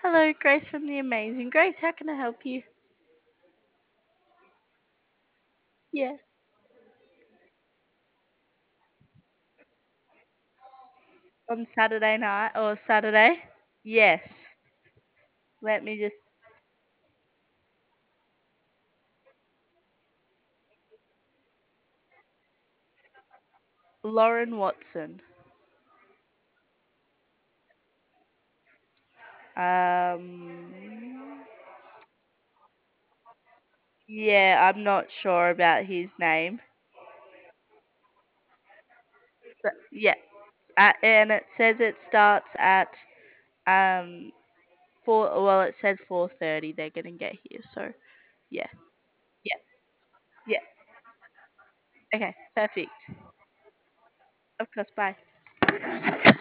Hello, Grace from the Amazing Grace. How can I help you? Yeah. On Saturday night or Saturday? Yes. Let me just. Lauren Watson. Um. Yeah, I'm not sure about his name. But yeah, and it says it starts at um four. Well, it said 4:30. They're gonna get here. So yeah, yeah, yeah. Okay, perfect. Of course. Bye.